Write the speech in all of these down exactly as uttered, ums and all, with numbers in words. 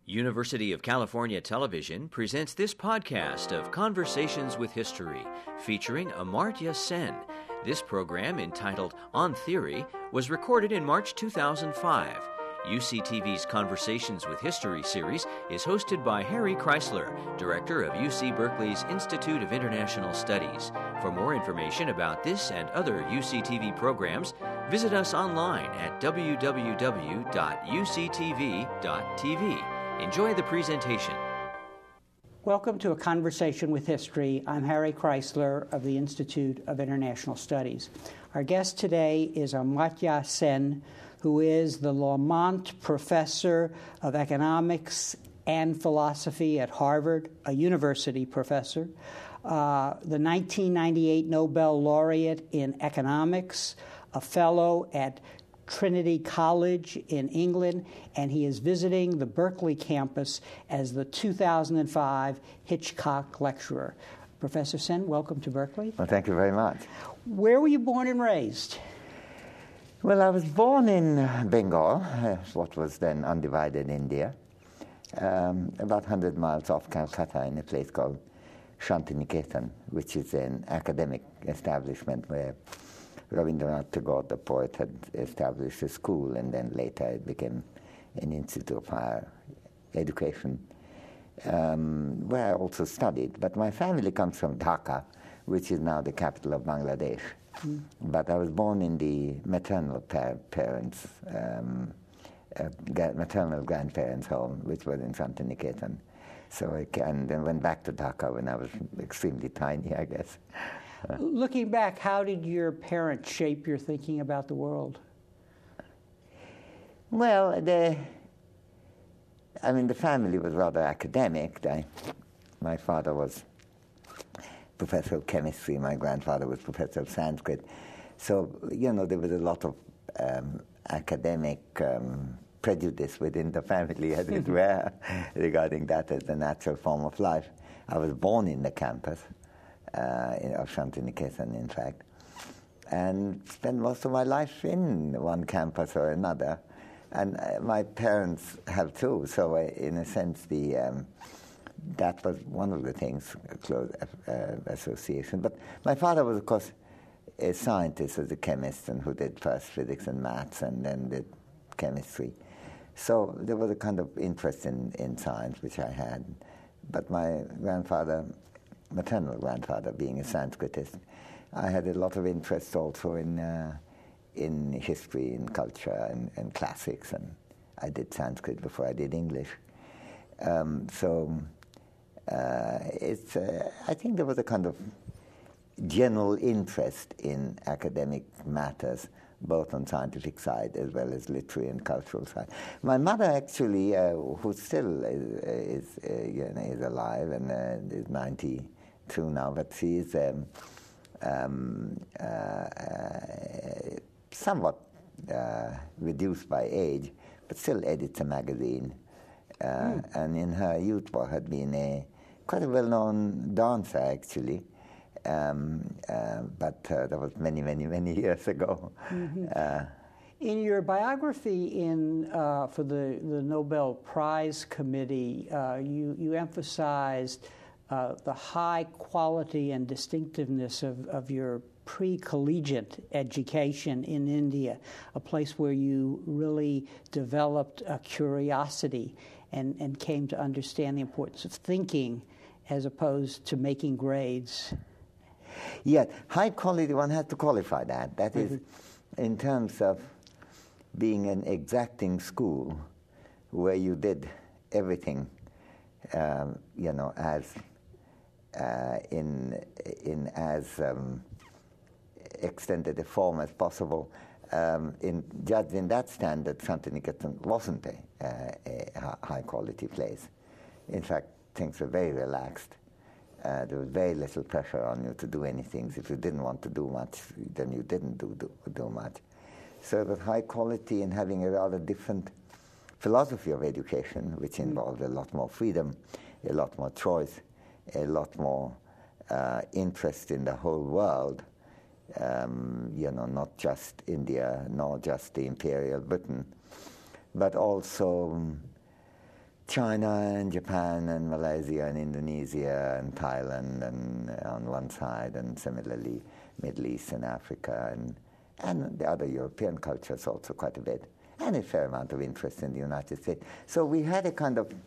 University of California Television presents this podcast of Conversations with History, featuring Amartya Sen. This program, entitled On Theory, was recorded in March two thousand five. U C T V's Conversations with History series is hosted by Harry Kreisler, director of U C Berkeley's Institute of International Studies. For more information about this and other U C T V programs, visit us online at w w w dot u c t v dot t v. Enjoy the presentation. Welcome to A Conversation with History. I'm Harry Kreisler of the Institute of International Studies. Our guest today is Amartya Sen, who is the Lamont Professor of Economics and Philosophy at Harvard, a university professor, uh, the nineteen ninety-eight Nobel laureate in economics, a fellow at Trinity College in England, and he is visiting the Berkeley campus as the two thousand five Hitchcock Lecturer. Professor Sen, welcome to Berkeley. Well, thank you very much. Where were you born and raised? Well, I was born in Bengal, what was then undivided India, um, about one hundred miles off Calcutta, in a place called Shantiniketan, which is an academic establishment where Rabindranath Tagore, the poet, had established a school, and then later it became an institute of higher education, um, where I also studied. But my family comes from Dhaka, which is now the capital of Bangladesh. Mm. But I was born in the maternal par- parents, um, uh, ga- maternal grandparents' home, which was in Shantiniketan. So I can, and then went back to Dhaka when I was extremely tiny, I guess. Looking back, how did your parents shape your thinking about the world? Well, the, I mean, the family was rather academic. I, my father was professor of chemistry. My grandfather was professor of Sanskrit. So, you know, there was a lot of um, academic um, prejudice within the family, as it were, regarding that as the natural form of life. I was born in the campus. Uh, in, of Shantiniketan, in fact, and spent most of my life in one campus or another. And uh, my parents have too, so uh, in a sense, the um, that was one of the things, close uh, association. But my father was, of course, a scientist, as a chemist, and who did first physics and maths and then did chemistry. So there was a kind of interest in, in science, which I had. But my grandfather, maternal grandfather, being a Sanskritist, I had a lot of interest also in uh, in history, in culture, and, and classics, and I did Sanskrit before I did English. Um, so uh, it's uh, I think there was a kind of general interest in academic matters, both on scientific side as well as literary and cultural side. My mother actually, uh, who still is, is, uh, you know, is alive and uh, is ninety. True now, but she is um, um, uh, uh, somewhat uh, reduced by age, but still edits a magazine. Uh, mm. And in her youth, had been a quite a well-known dancer, actually. Um, uh, but uh, that was many, many, many years ago. Mm-hmm. Uh, in your biography in uh, for the, the Nobel Prize Committee, uh, you, you emphasized Uh, the high quality and distinctiveness of, of your pre-collegiate education in India, a place where you really developed a curiosity and, and came to understand the importance of thinking as opposed to making grades. Yeah, high quality, one has to qualify that. That mm-hmm. is in terms of being an exacting school where you did everything, um, you know, as Uh, in in as um, extended a form as possible. Um, in judged in that standard, Shantiniketan wasn't a, uh, a high quality place. In fact, things were very relaxed. Uh, there was very little pressure on you to do anything. If you didn't want to do much, then you didn't do do, do much. So it was high quality and having a rather different philosophy of education, which involved a lot more freedom, a lot more choice, a lot more uh, interest in the whole world, um, you know, not just India, nor just the Imperial Britain, but also um, China and Japan and Malaysia and Indonesia and Thailand and uh, on one side, and similarly Middle East and Africa and, and the other European cultures also quite a bit, and a fair amount of interest in the United States. So we had a kind of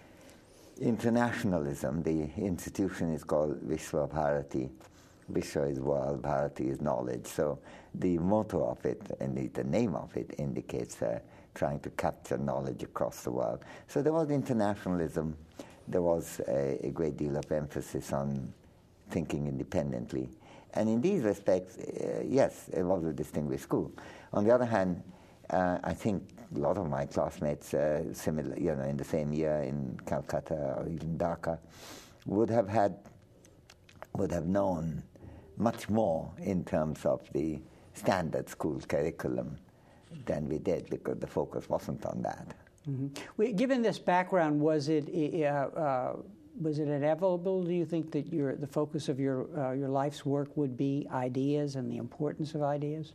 internationalism. The institution is called Vishwa Bharati. Vishwa is world, Bharati is knowledge. So the motto of it, and the, the name of it, indicates uh, trying to capture knowledge across the world. So there was internationalism. There was a, a great deal of emphasis on thinking independently. And in these respects, uh, yes, it was a distinguished school. On the other hand, uh, I think a lot of my classmates, uh, similar, you know, in the same year in Calcutta or even Dhaka, would have had, would have known much more in terms of the standard school curriculum than we did, because the focus wasn't on that. Mm-hmm. Well, given this background, was it uh, uh, was it inevitable, do you think, that your the focus of your uh, your life's work would be ideas and the importance of ideas?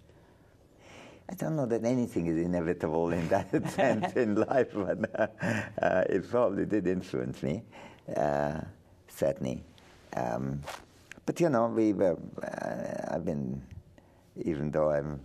I don't know that anything is inevitable in that sense in life, but uh, uh, it probably did influence me, uh, certainly. Um, but you know, we were. Uh, I've been, even though I'm,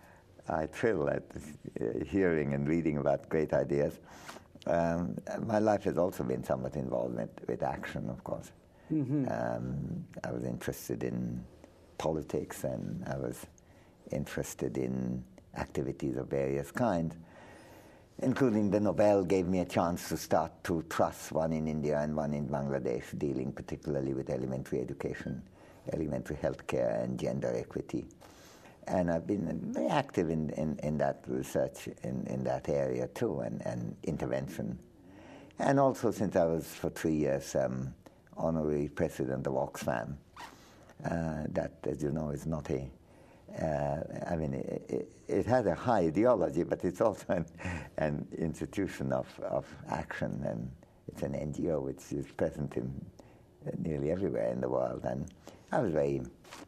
I thrill at uh, hearing and reading about great ideas. Um, my life has also been somewhat involved with, with action, of course. Mm-hmm. Um, I was interested in politics, and I was interested in activities of various kinds, including the Nobel gave me a chance to start two trusts, one in India and one in Bangladesh, dealing particularly with elementary education, elementary healthcare, and gender equity. And I've been very active in, in, in that research in, in that area too, and, and intervention. And also, since I was for three years um, honorary president of Oxfam, uh, that, as you know, is not a, uh, I mean, it, it, it has a high ideology, but it's also an, an institution of, of action, and it's an N G O which is present in uh, nearly everywhere in the world. And I was very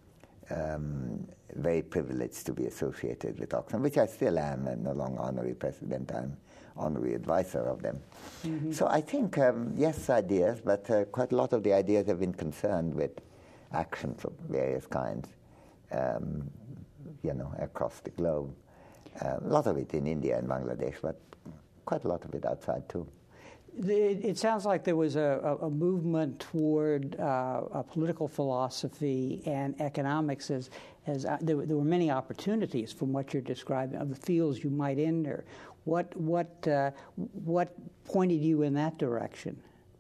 Um, very privileged to be associated with Oxfam, which I still am, and no longer honorary president. I'm honorary advisor of them. Mm-hmm. So I think, um, yes, ideas, but uh, quite a lot of the ideas have been concerned with actions of various kinds, um, you know, across the globe. Uh, a lot of it in India and Bangladesh, but quite a lot of it outside too. It sounds like there was a, a movement toward uh, a political philosophy and economics, as, as uh, there, there were many opportunities from what you're describing of the fields you might enter. What what uh, what pointed you in that direction?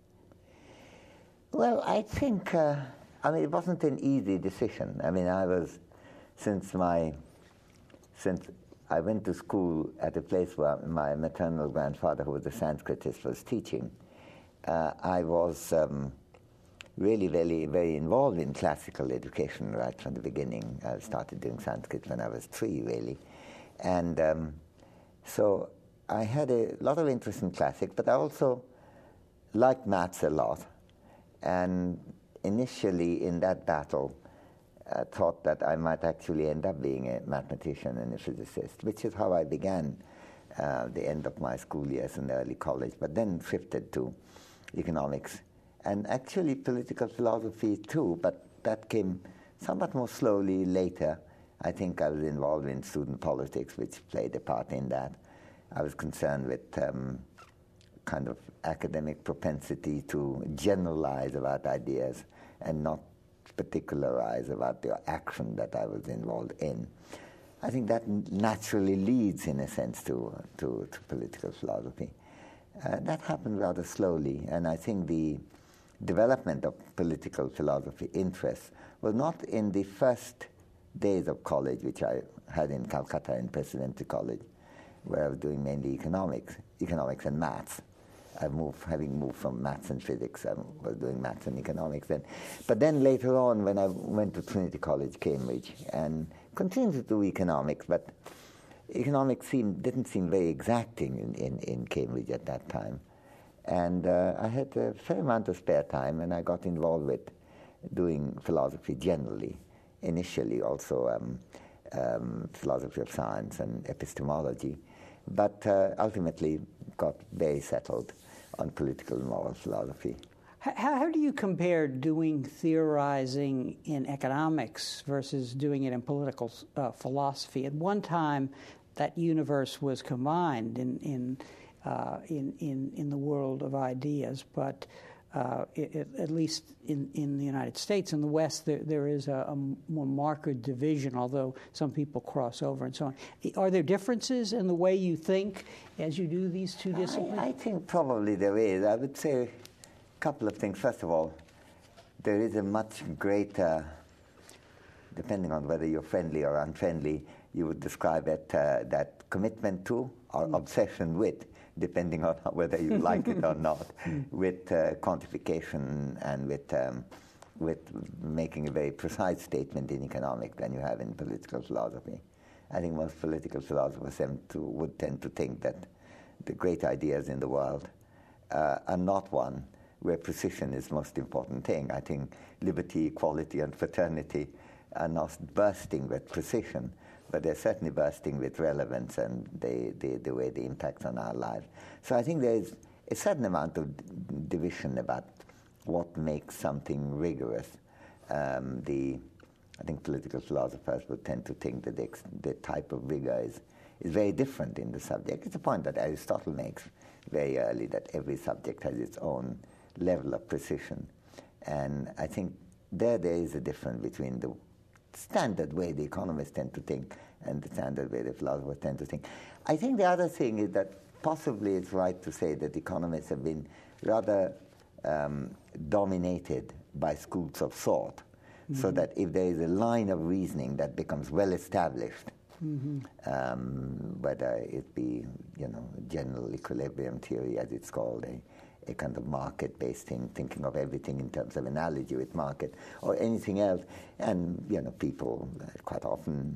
Well, I think uh, I mean it wasn't an easy decision. I mean, I was since my since. I went to school at a place where my maternal grandfather, who was a Sanskritist, was teaching. Uh, I was um, really very, very involved in classical education right from the beginning. I started doing Sanskrit when I was three, really. And um, so I had a lot of interest in classics, but I also liked maths a lot. And initially in that battle, I thought that I might actually end up being a mathematician and a physicist, which is how I began uh, the end of my school years in early college, but then shifted to economics and actually political philosophy too, but that came somewhat more slowly later. I think I was involved in student politics, which played a part in that. I was concerned with um, kind of academic propensity to generalize about ideas and not particularize about the action that I was involved in. I think that naturally leads, in a sense, to, to, to political philosophy. Uh, that happened rather slowly, and I think the development of political philosophy interest was not in the first days of college, which I had in Calcutta in Presidential College, where I was doing mainly economics, economics and maths. I moved, having moved from maths and physics, I was doing maths and economics then. But then later on, when I went to Trinity College, Cambridge, and continued to do economics, but economics seemed, didn't seem very exacting in, in, in Cambridge at that time. And uh, I had a fair amount of spare time, and I got involved with doing philosophy generally. Initially also um, um, philosophy of science and epistemology, but uh, ultimately got very settled on political and moral philosophy. How, how do you compare doing theorizing in economics versus doing it in political uh, philosophy? At one time, that universe was combined in in uh, in, in in the world of ideas, but uh, it, at least in, in the United States, in the West, there, there is a, a more marked division, although some people cross over and so on. Are there differences in the way you think as you do these two disciplines? I, I think probably there is. I would say couple of things. First of all, there is a much greater, depending on whether you're friendly or unfriendly, you would describe it uh, that commitment to or mm. obsession with, depending on whether you like it or not, with uh, quantification and with um, with making a very precise statement in economics than you have in political philosophy. I think most political philosophers tend to, would tend to think that the great ideas in the world uh, are not one where precision is the most important thing. I think liberty, equality, and fraternity are not bursting with precision, but they're certainly bursting with relevance and they, they, the way they impact on our lives. So I think there is a certain amount of d- division about what makes something rigorous. Um, the, I think political philosophers would tend to think that the, ex- the type of rigor is, is very different in the subject. It's a point that Aristotle makes very early, that every subject has its own level of precision. And I think there there is a difference between the standard way the economists tend to think and the standard way the philosophers tend to think. I think the other thing is that possibly it's right to say that economists have been rather um, dominated by schools of thought, mm-hmm. so that if there is a line of reasoning that becomes well established, mm-hmm. um, whether it be, you know, general equilibrium theory, as it's called, a a kind of market-based thing, thinking of everything in terms of analogy with market, or anything else. And, you know, people uh, quite often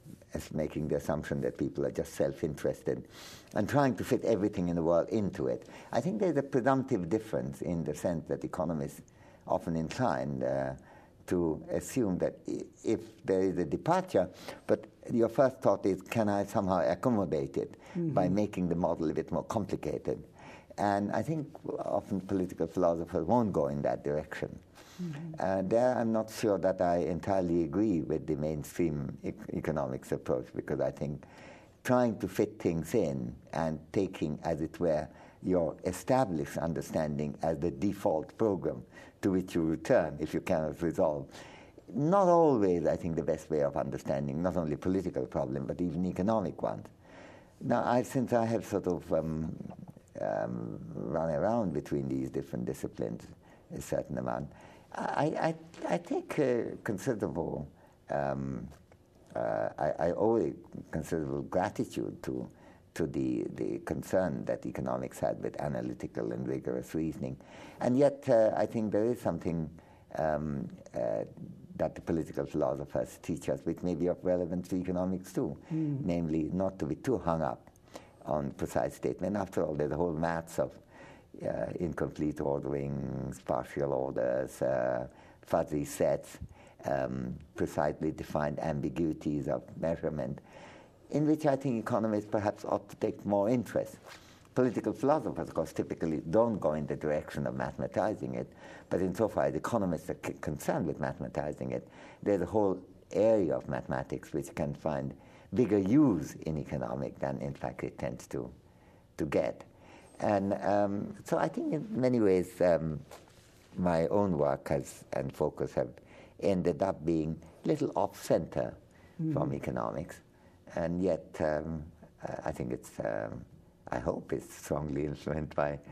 as making the assumption that people are just self-interested and trying to fit everything in the world into it. I think there's a presumptive difference in the sense that economists often inclined uh, to assume that I- if there is a departure, but your first thought is, can I somehow accommodate it mm-hmm. by making the model a bit more complicated? And I think often political philosophers won't go in that direction. Mm-hmm. Uh, there I'm not sure that I entirely agree with the mainstream e- economics approach, because I think trying to fit things in and taking, as it were, your established understanding as the default program to which you return if you cannot resolve, not always, I think, the best way of understanding not only political problem but even economic ones. Now, I, since I have sort of um, um, run around between these different disciplines a certain amount, I, I, I take uh, considerable, um, uh, I, I owe considerable gratitude to to the, the concern that economics had with analytical and rigorous reasoning. And yet uh, I think there is something um, uh, that the political philosophers teach us which may be of relevance to economics too, mm. namely not to be too hung up on precise statement. After all, there's a whole maths of uh, incomplete orderings, partial orders, uh, fuzzy sets, um, precisely defined ambiguities of measurement, in which I think economists perhaps ought to take more interest. Political philosophers, of course, typically don't go in the direction of mathematizing it, but insofar as economists are c- concerned with mathematizing it, there's a whole area of mathematics which can find bigger use in economics than, in fact, it tends to, to get. And um, so I think in many ways um, my own work has, and focus have ended up being a little off-center mm-hmm. from economics. And yet, um, I think it's, um, I hope it's strongly influenced by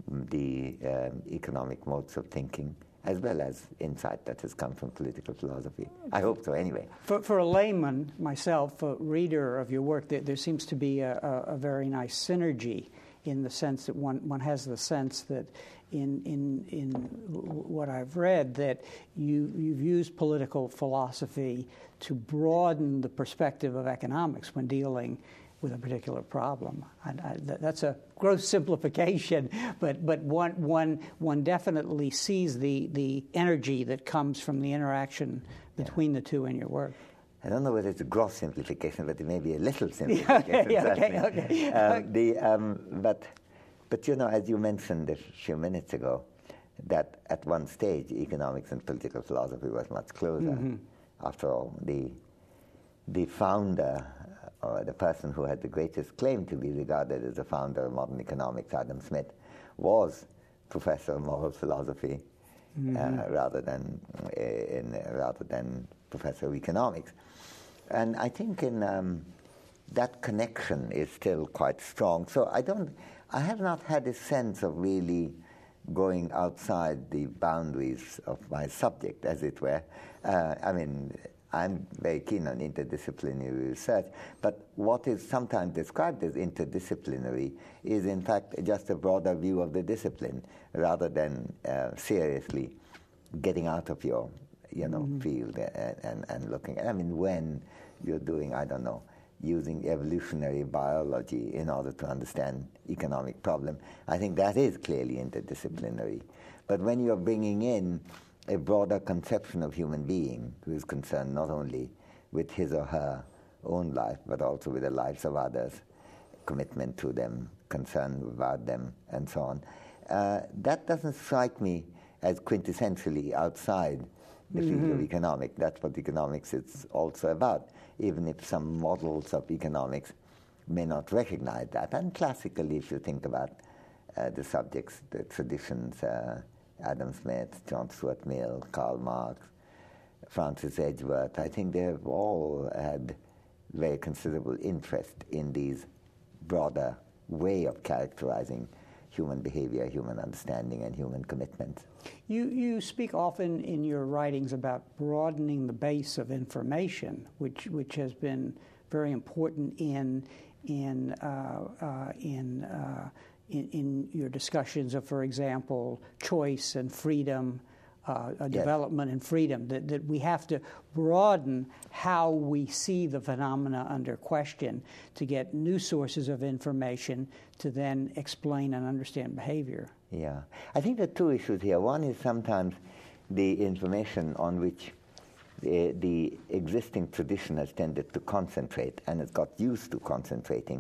the um, economic modes of thinking, as well as insight that has come from political philosophy. I hope so, anyway. For, for a layman, myself, a reader of your work, there, there seems to be a, a, a very nice synergy in the sense that one, one has the sense that in in in what I've read, that you, you've used political philosophy to broaden the perspective of economics when dealing with a particular problem. I, I, that's a gross simplification, but but one one one definitely sees the the energy that comes from the interaction between yeah. the two in your work. I don't know whether it's a gross simplification, but it may be a little simplification. okay, okay, okay. Um, the, um, but, But, you know, as you mentioned a few minutes ago, that at one stage economics and political philosophy was much closer. Mm-hmm. After all, the, the founder, or the person who had the greatest claim to be regarded as the founder of modern economics, Adam Smith, was professor of moral philosophy mm-hmm. uh, rather than uh, in, uh, rather than professor of economics. And I think in um, that connection is still quite strong. So I don't, I have not had a sense of really going outside the boundaries of my subject, as it were. Uh, I mean, I'm very keen on interdisciplinary research, but what is sometimes described as interdisciplinary is in fact just a broader view of the discipline, rather than uh, seriously getting out of your, you know, mm-hmm. field and, and, and looking at, I mean, when you're doing, I don't know, using evolutionary biology in order to understand economic problem, I think that is clearly interdisciplinary. But when you're bringing in a broader conception of human being who is concerned not only with his or her own life, but also with the lives of others, commitment to them, concern about them, and so on, uh, that doesn't strike me as quintessentially outside the mm-hmm. field of economics. That's what economics is also about, even if some models of economics may not recognize that. And classically, if you think about uh, the subjects, the traditions, uh, Adam Smith, John Stuart Mill, Karl Marx, Francis Edgeworth, I think they've all had very considerable interest in these broader way of characterizing human behavior, human understanding, and human commitment. You, you speak often in your writings about broadening the base of information, which, which has been very important in, in, uh, uh, in uh, In, in your discussions of, for example, choice and freedom, uh, yes. development and freedom, that, that we have to broaden how we see the phenomena under question to get new sources of information to then explain and understand behavior. Yeah. I think there are two issues here. One is sometimes the information on which the, the existing tradition has tended to concentrate and has got used to concentrating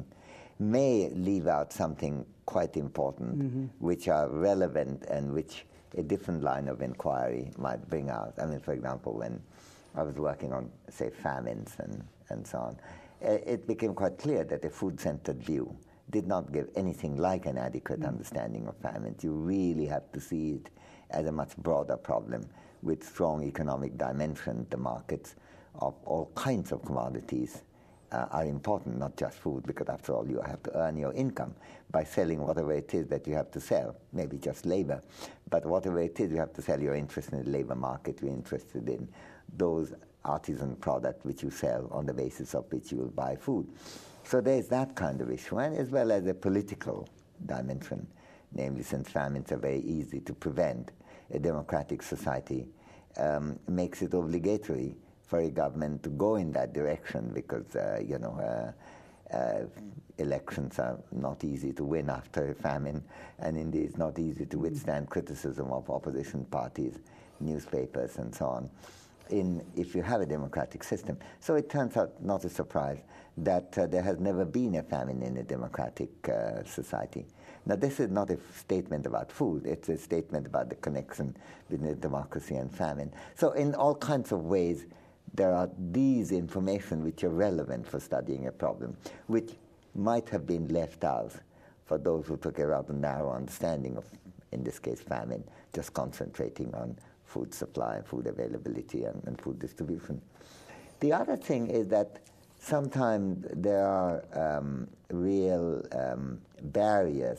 may leave out something quite important, mm-hmm. which are relevant and which a different line of inquiry might bring out. I mean, for example, when I was working on, say, famines and, and so on, it became quite clear that a food-centered view did not give anything like an adequate mm-hmm. understanding of famines. You really have to see it as a much broader problem with strong economic dimension. The markets of all kinds of commodities Uh, are important, not just food, because after all you have to earn your income by selling whatever it is that you have to sell, maybe just labor, but whatever it is you have to sell. You're interested in the labor market, you're interested in those artisan products which you sell on the basis of which you will buy food. So there's that kind of issue, and as well as a political dimension, namely, since famines are very easy to prevent, a democratic society um, makes it obligatory for a government to go in that direction, because, uh, you know, uh, uh, elections are not easy to win after a famine, and indeed it's not easy to withstand criticism of opposition parties, newspapers, and so on, in, if you have a democratic system. So it turns out, not a surprise, that uh, there has never been a famine in a democratic uh, society. Now, this is not a statement about food, it's a statement about the connection between democracy and famine. So in all kinds of ways, there are these information which are relevant for studying a problem, which might have been left out for those who took a rather narrow understanding of, in this case, famine, just concentrating on food supply, food availability, and, and food distribution. The other thing is that sometimes there are um, real um, barriers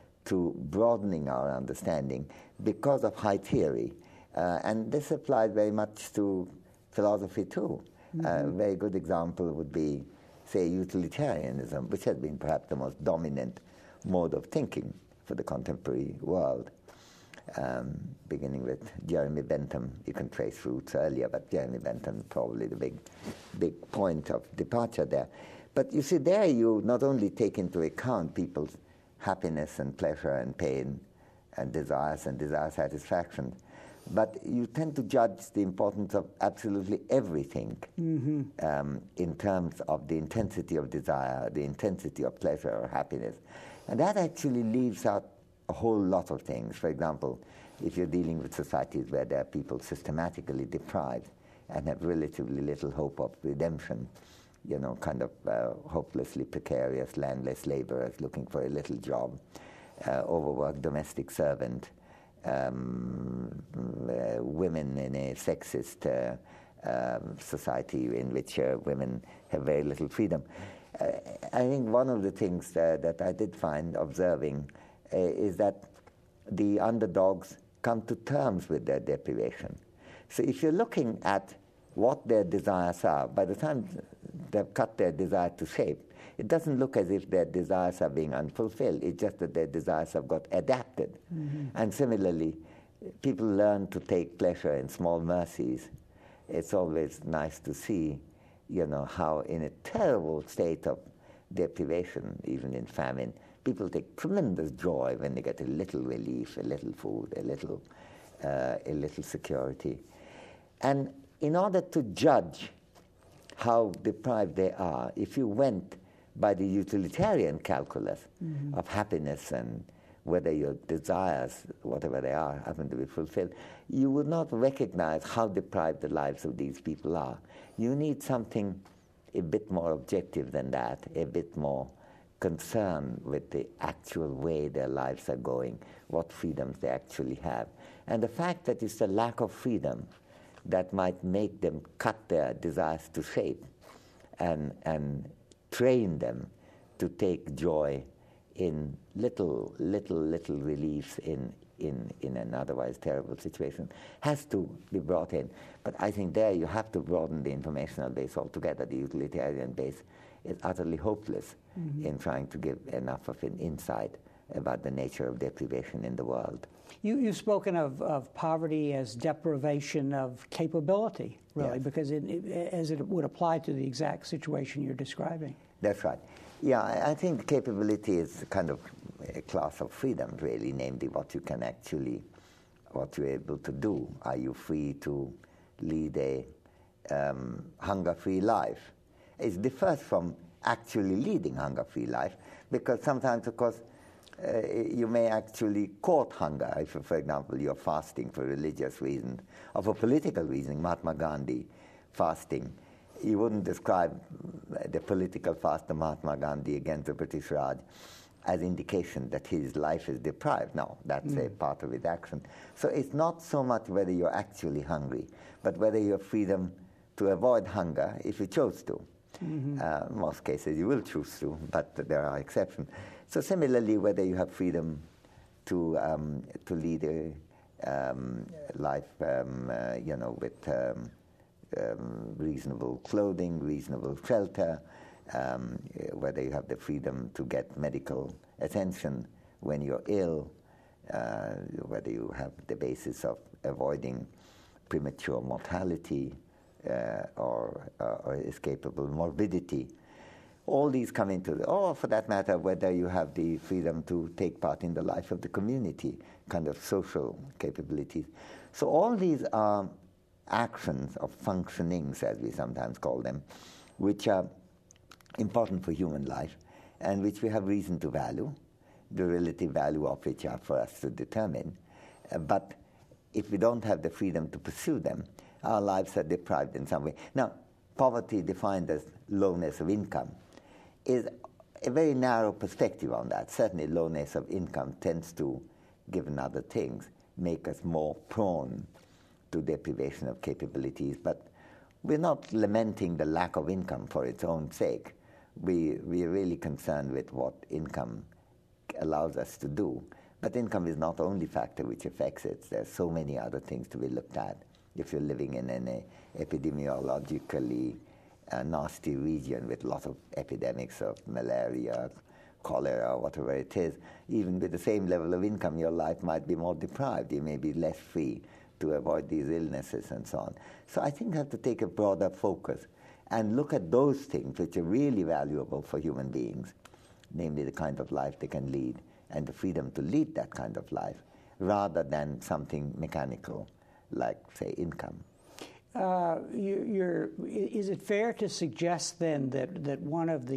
to broadening our understanding because of high theory. Uh, and this applies very much to philosophy too. Mm-hmm. A very good example would be, say, utilitarianism, which has been perhaps the most dominant mode of thinking for the contemporary world. Um, beginning with Jeremy Bentham, you can trace roots earlier, but Jeremy Bentham probably the big, big point of departure there. But you see, there you not only take into account people's happiness and pleasure and pain and desires and desire satisfaction, but you tend to judge the importance of absolutely everything mm-hmm. um, in terms of the intensity of desire, the intensity of pleasure or happiness. And that actually leaves out a whole lot of things. For example, if you're dealing with societies where there are people systematically deprived and have relatively little hope of redemption, you know, kind of uh, hopelessly precarious, landless laborers looking for a little job, uh, overworked domestic servant, um, uh, women in a sexist uh, um, society in which uh, women have very little freedom. Uh, I think one of the things uh, that I did find observing uh, is that the underdogs come to terms with their deprivation. So if you're looking at what their desires are, by the time they've cut their desire to shape, it doesn't look as if their desires are being unfulfilled. It's just that their desires have got adapted. Mm-hmm. And similarly, people learn to take pleasure in small mercies. It's always nice to see, you know, how in a terrible state of deprivation, even in famine, people take tremendous joy when they get a little relief, a little food, a little, uh, a little security. And in order to judge how deprived they are, if you went by the utilitarian calculus mm-hmm. of happiness and whether your desires, whatever they are, happen to be fulfilled, you would not recognize how deprived the lives of these people are. You need something a bit more objective than that, a bit more concerned with the actual way their lives are going, what freedoms they actually have. And the fact that it's the lack of freedom that might make them cut their desires to shape and, and train them to take joy in little, little, little reliefs in, in, in an otherwise terrible situation has to be brought in. But I think there you have to broaden the informational base altogether. The utilitarian base is utterly hopeless mm-hmm. in trying to give enough of an insight about the nature of deprivation in the world. You, you've spoken of, of poverty as deprivation of capability, really, yes. because it, it, as it would apply to the exact situation you're describing. That's right. Yeah, I, I think capability is kind of a class of freedom, really, namely what you can actually, what you're able to do. Are you free to lead a um, hunger-free life? It differs from actually leading hunger-free life, because sometimes, of course, Uh, you may actually court hunger. If, for example, you're fasting for religious reasons or for political reasons, Mahatma Gandhi fasting, you wouldn't describe the political fast of Mahatma Gandhi against the British Raj as indication that his life is deprived. No, that's mm. a part of his action. So it's not so much whether you're actually hungry, but whether you have freedom to avoid hunger if you chose to. Mm-hmm. Uh, in most cases you will choose to, but there are exceptions. So similarly, whether you have freedom to um, to lead a um, life, um, uh, you know, with um, um, reasonable clothing, reasonable shelter, um, whether you have the freedom to get medical attention when you're ill, uh, whether you have the basis of avoiding premature mortality uh, or, uh, or escapable morbidity. All these come into the, or for that matter, whether you have the freedom to take part in the life of the community, kind of social capabilities. So all these are actions of functionings, as we sometimes call them, which are important for human life and which we have reason to value, the relative value of which are for us to determine. Uh, but if we don't have the freedom to pursue them, our lives are deprived in some way. Now, poverty defined as lowness of income is a very narrow perspective on that. Certainly lowness of income tends to, given other things, make us more prone to deprivation of capabilities. But we're not lamenting the lack of income for its own sake. We, we're really concerned with what income allows us to do. But income is not the only factor which affects it. There's so many other things to be looked at. If you're living in an epidemiologically a nasty region with lots of epidemics of malaria, cholera, whatever it is, even with the same level of income, your life might be more deprived. You may be less free to avoid these illnesses and so on. So I think you have to take a broader focus and look at those things which are really valuable for human beings, namely the kind of life they can lead and the freedom to lead that kind of life, rather than something mechanical like, say, income. Uh, you, you're, is it fair to suggest then that, that one of the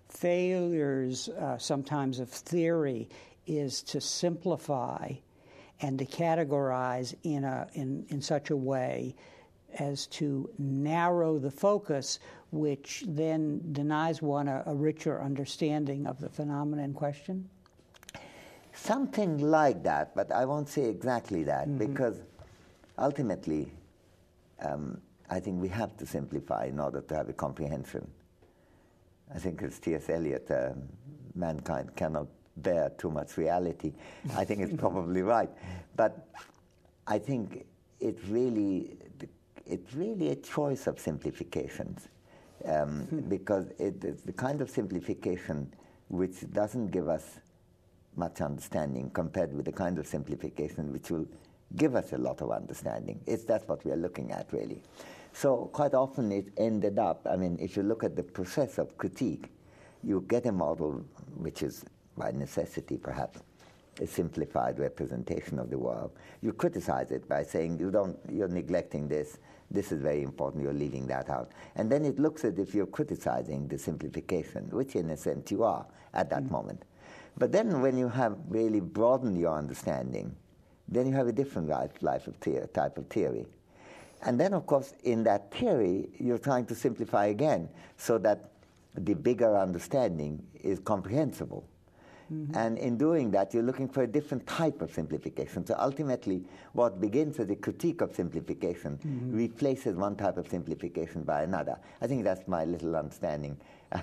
failures uh, sometimes of theory is to simplify and to categorize in a in, in such a way as to narrow the focus, which then denies one a, a richer understanding of the phenomena in question? Something like that, but I won't say exactly that, mm-hmm. because ultimately um, I think we have to simplify in order to have a comprehension. I think as T S Eliot, uh, mankind cannot bear too much reality. I think it's probably right. But I think it really, it's really a choice of simplifications, um, hmm. because it is the kind of simplification which doesn't give us much understanding compared with the kind of simplification which will give us a lot of understanding. It's that's what we are looking at, really. So quite often it ended up, I mean, if you look at the process of critique, you get a model which is, by necessity perhaps, a simplified representation of the world. You criticize it by saying, you don't, you're neglecting this, this is very important, you're leaving that out. And then it looks as if you're criticizing the simplification, which in a sense you are at that mm. moment. But then when you have really broadened your understanding, then you have a different life, life of the- type of theory. And then, of course, in that theory, you're trying to simplify again so that the bigger understanding is comprehensible. Mm-hmm. And in doing that, you're looking for a different type of simplification. So ultimately, what begins as a critique of simplification mm-hmm. replaces one type of simplification by another. I think that's my little understanding,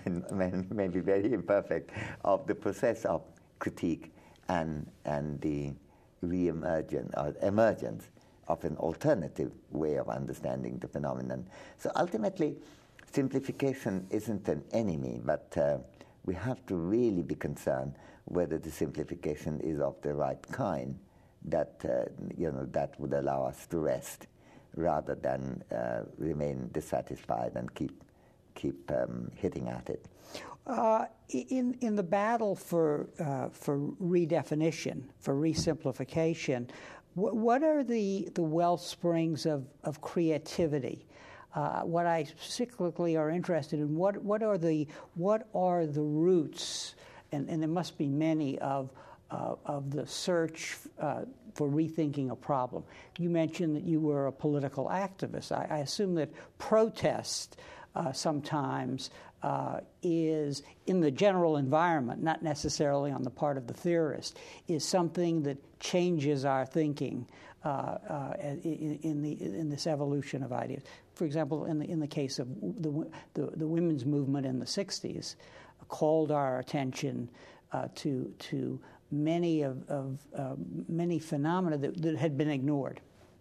and maybe very imperfect, of the process of critique and, and the re-emergence, or emergence of an alternative way of understanding the phenomenon. So ultimately, simplification isn't an enemy, but uh, we have to really be concerned whether the simplification is of the right kind that uh, you know that would allow us to rest, rather than uh, remain dissatisfied and keep keep um, hitting at it. Uh, in in the battle for uh, for redefinition, for resimplification, wh- what are the the well springs of of creativity? Uh, what I cyclically are interested in, what what are the what are the roots, and, and there must be many, of uh, of the search uh, for rethinking a problem. You mentioned that you were a political activist. I, I assume that protest uh, sometimes uh, is, in the general environment, not necessarily on the part of the theorist, is something that changes our thinking uh, uh, in, in the in this evolution of ideas. For example, in the in the case of the the, the women's movement in the sixties, uh, called our attention uh, to to many of, of uh, many phenomena that, that had been ignored.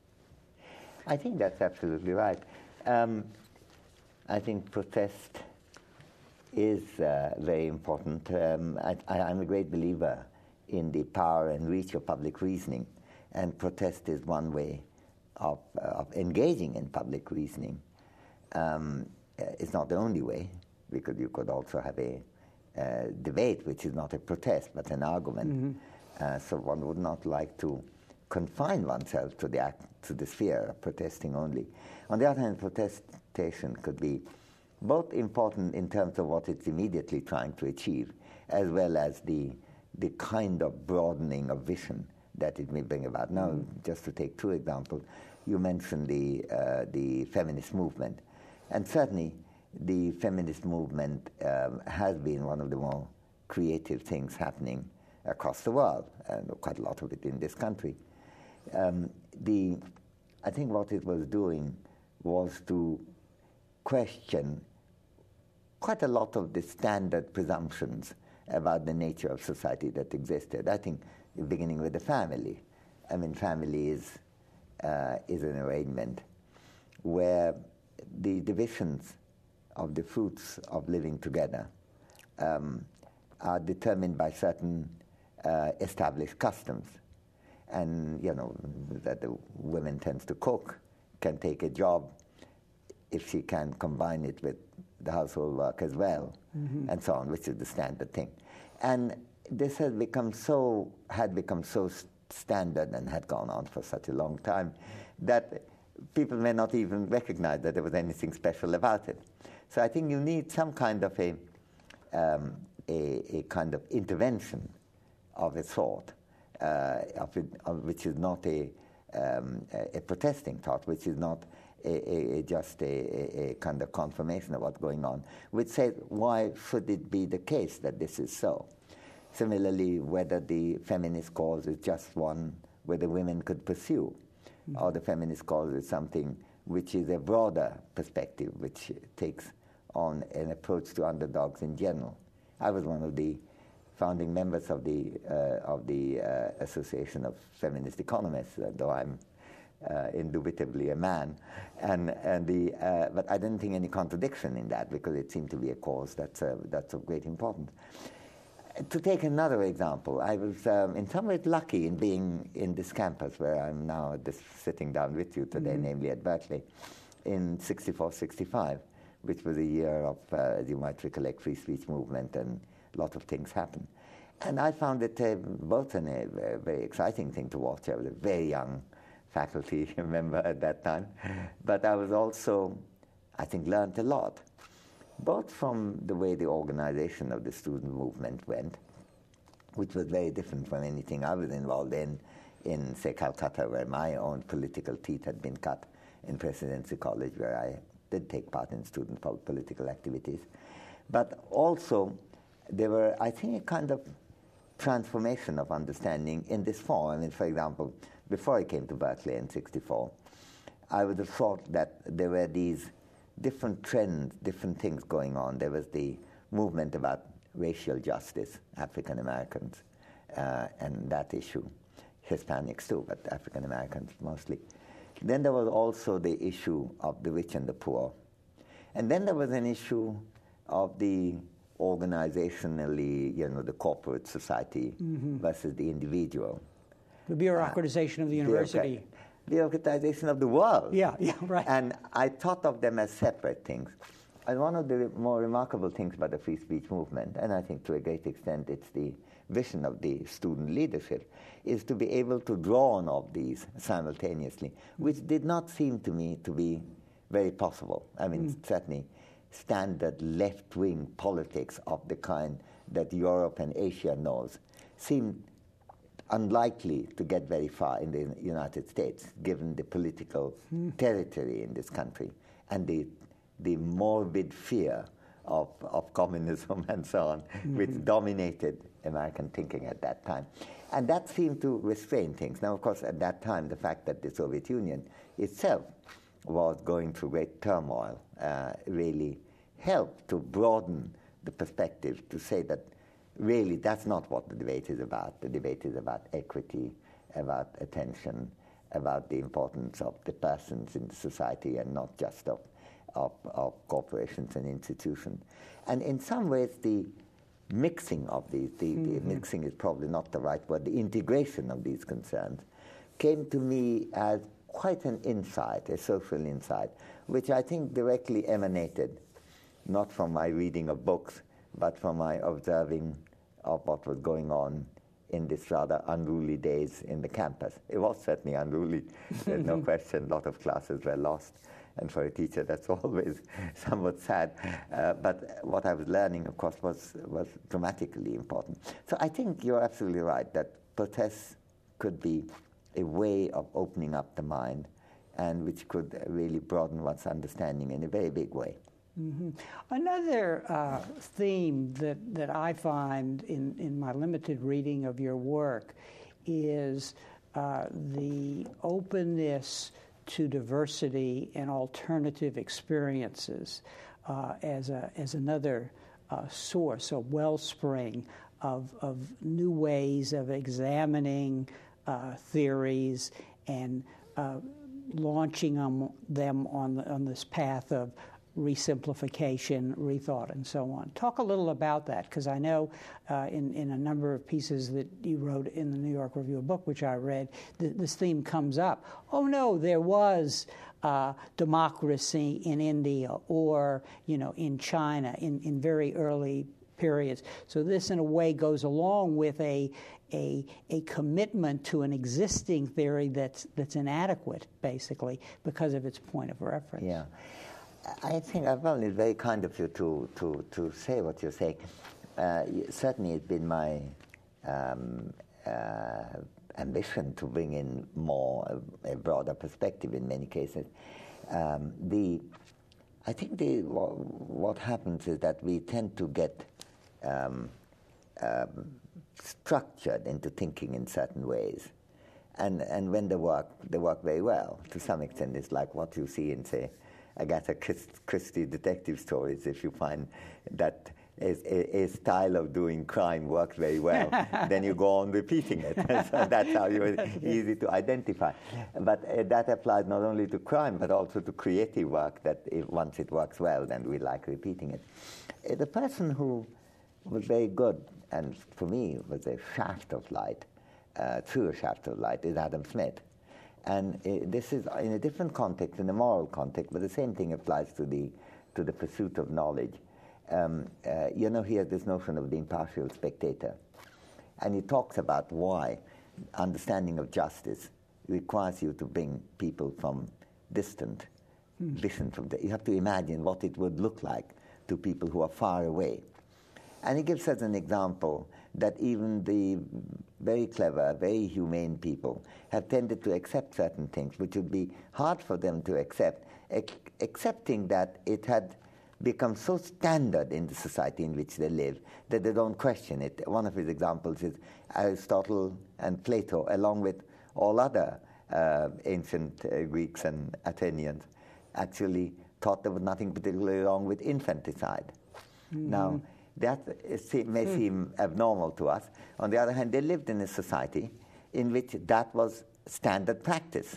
I think that's absolutely right. Um, I think protest is uh, very important. Um, I, I, I'm a great believer in the power and reach of public reasoning, and protest is one way of, uh, of engaging in public reasoning. Um, it's not the only way, because you could also have a uh, debate, which is not a protest but an argument. Mm-hmm. Uh, so one would not like to confine oneself to the act, to the sphere of protesting only. On the other hand, protestation could be both important in terms of what it's immediately trying to achieve, as well as the the kind of broadening of vision that it may bring about. Now, mm-hmm. just to take two examples, you mentioned the uh, the feminist movement, and certainly the feminist movement um, has been one of the more creative things happening across the world, and quite a lot of it in this country. Um, the I think what it was doing was to question quite a lot of the standard presumptions about the nature of society that existed. I think beginning with the family. I mean, family is uh, is an arrangement where the divisions of the fruits of living together um, are determined by certain uh, established customs. And, you know, that the woman tends to cook, can take a job if she can combine it with the household work as well, mm-hmm. and so on, which is the standard thing. And this has become so, had become so st- standard and had gone on for such a long time that people may not even recognize that there was anything special about it. So I think you need some kind of a um, a, a kind of intervention of a sort, uh, of it, of which is not a, um, a, a protesting thought, which is not a, a, just a, a kind of confirmation of what's going on, which says, why should it be the case that this is so? Similarly, whether the feminist cause is just one whether women could pursue, mm-hmm. or the feminist cause is something which is a broader perspective, which takes on an approach to underdogs in general. I was one of the founding members of the uh, of the uh, Association of Feminist Economists, uh, though I'm uh, indubitably a man, and and the uh, but I didn't think any contradiction in that, because it seemed to be a cause that's uh, that's of great importance. To take another example, I was um, in some ways lucky in being in this campus where I'm now this, sitting down with you today, mm-hmm. namely at Berkeley, in sixty-four sixty-five, which was a year of, uh, as you might recollect, free speech movement, and a lot of things happened. And I found it uh, both an, a, a very exciting thing to watch. I was a very young faculty member at that time, but I was also, I think, learned a lot, both from the way the organization of the student movement went, which was very different from anything I was involved in, in, say, Calcutta, where my own political teeth had been cut, in Presidency College, where I did take part in student political activities. But also, there were, I think, a kind of transformation of understanding in this form. I mean, for example, before I came to Berkeley in sixty-four, I would have thought that there were these different trends, different things going on. There was the movement about racial justice, African Americans, uh, and that issue, Hispanics too, but African Americans mostly. Then there was also the issue of the rich and the poor. And then there was an issue of the organizationally, you know, the corporate society mm-hmm. versus the individual. The bureaucratization uh, of the university. Bureaucratization of the world. Yeah, yeah, right. And I thought of them as separate things. And one of the more remarkable things about the free speech movement, and I think to a great extent it's the vision of the student leadership, is to be able to draw on all of these simultaneously, which did not seem to me to be very possible. I mean, mm. certainly standard left-wing politics of the kind that Europe and Asia knows seemed unlikely to get very far in the United States, given the political mm. territory in this country and the the morbid fear of, of communism and so on, mm-hmm. which dominated American thinking at that time. And that seemed to restrain things. Now, of course, at that time, the fact that the Soviet Union itself was going through great turmoil uh, really helped to broaden the perspective to say that really that's not what the debate is about. The debate is about equity, about attention, about the importance of the persons in the society and not just of Of, of corporations and institutions. And in some ways, the mixing of these, the, mm-hmm. the mixing is probably not the right word, the integration of these concerns came to me as quite an insight, a social insight, which I think directly emanated not from my reading of books, but from my observing of what was going on in these rather unruly days in the campus. It was certainly unruly, there's no question, a lot of classes were lost. And for a teacher, that's always somewhat sad. Uh, but what I was learning, of course, was, was dramatically important. So I think you're absolutely right that protests could be a way of opening up the mind and which could really broaden one's understanding in a very big way. Mm-hmm. Another uh, theme that, that I find in, in my limited reading of your work is uh, the openness to diversity and alternative experiences uh, as a as another uh, source, a wellspring of of new ways of examining uh, theories and uh, launching on them on the, on this path of resimplification, rethought, and so on. Talk a little about that, because I know uh, in, in a number of pieces that you wrote in the New York Review of Book, which I read, th- this theme comes up. Oh no, there was uh, democracy in India or, you know, in China in, in very early periods. So this, in a way, goes along with a a a commitment to an existing theory that's that's inadequate, basically, because of its point of reference. Yeah. I think, well, it's very kind of you to, to, to say what you're saying. Uh, certainly it's been my um, uh, ambition to bring in more, a, a broader perspective in many cases. Um, the, I think the, what, what happens is that we tend to get um, um, structured into thinking in certain ways. And, and when they work, they work very well. To some extent, it's like what you see in, say, Agatha Christie detective stories. If you find that a, a, a style of doing crime works very well, then you go on repeating it. So that's how you're easy to identify. But uh, that applies not only to crime, but also to creative work, that if, once it works well, then we like repeating it. Uh, the person who was very good, and for me was a shaft of light, uh, through a shaft of light, is Adam Smith. And uh, this is in a different context, in a moral context, but the same thing applies to the to the pursuit of knowledge. Um, uh, you know, he has this notion of the impartial spectator. And he talks about why understanding of justice requires you to bring people from distant, hmm. distant from the, you have to imagine what it would look like to people who are far away. And he gives us an example that even the very clever, very humane people have tended to accept certain things which would be hard for them to accept, ac- accepting that it had become so standard in the society in which they live that they don't question it. One of his examples is Aristotle and Plato, along with all other uh, ancient uh, Greeks and Athenians, actually thought there was nothing particularly wrong with infanticide. Mm-hmm. Now, that may seem abnormal to us. On the other hand, they lived in a society in which that was standard practice.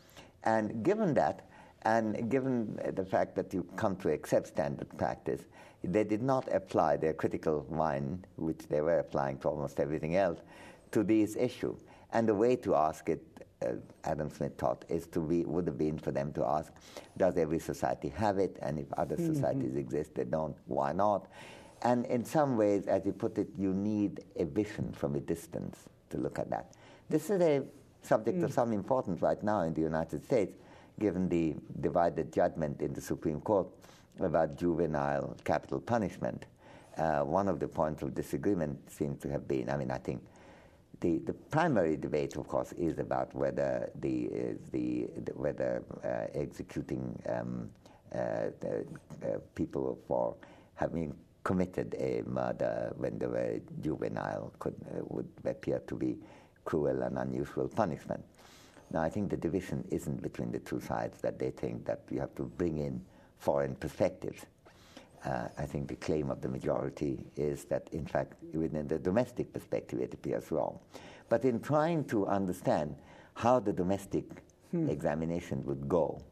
And given that, and given the fact that you come to accept standard practice, they did not apply their critical mind, which they were applying to almost everything else, to this issue. And the way to ask it, uh, Adam Smith thought, is to be, would have been for them to ask, does every society have it? And if other mm-hmm. societies exist, they don't, why not? And in some ways, as you put it, you need a vision from a distance to look at that. This is a subject mm. of some importance right now in the United States, given the divided judgment in the Supreme Court about juvenile capital punishment. Uh, one of the points of disagreement seems to have been, I mean, I think the, the primary debate, of course, is about whether the, uh, the, the whether uh, executing um, uh, the, uh, people for having committed a murder when they were juvenile could, uh, would appear to be cruel and unusual punishment. Now, I think the division isn't between the two sides, that they think that you have to bring in foreign perspectives. Uh, I think the claim of the majority is that, in fact, within the domestic perspective, it appears wrong. But in trying to understand how the domestic hmm. examination would go,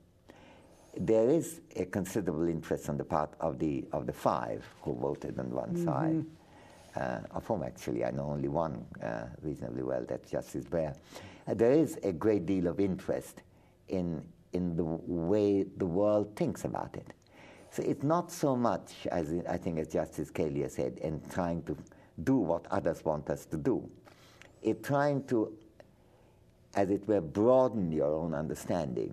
there is a considerable interest on the part of the of the five who voted on one mm-hmm. side, uh, of whom actually I know only one uh, reasonably well, that's Justice Breyer. Uh, there is a great deal of interest in in the way the world thinks about it. So it's not so much, as I think, as Justice Scalia said, in trying to do what others want us to do. It's trying to, as it were, broaden your own understanding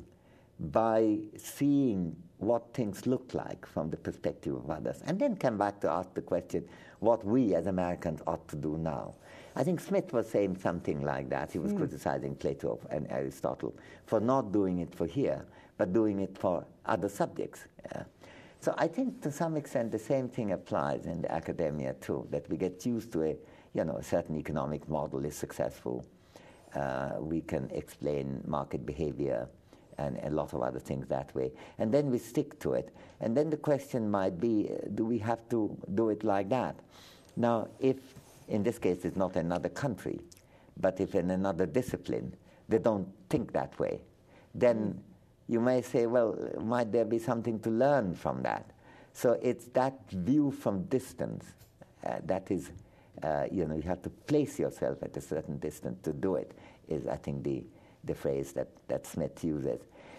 by seeing what things look like from the perspective of others, and then come back to ask the question, what we as Americans ought to do now. I think Smith was saying something like that. He was mm. criticizing Plato and Aristotle for not doing it for here, but doing it for other subjects. Yeah. So I think to some extent the same thing applies in the academia too, that we get used to a, you know, a certain economic model is successful. Uh, we can explain market behavior and a lot of other things that way. And then we stick to it. And then the question might be, uh, do we have to do it like that? Now, if, in this case, it's not another country, but if in another discipline, they don't think that way, then mm. you may say, well, might there be something to learn from that? So it's that view from distance uh, that is, uh, you know, you have to place yourself at a certain distance to do it, is, I think, the the phrase that, that Smith uses.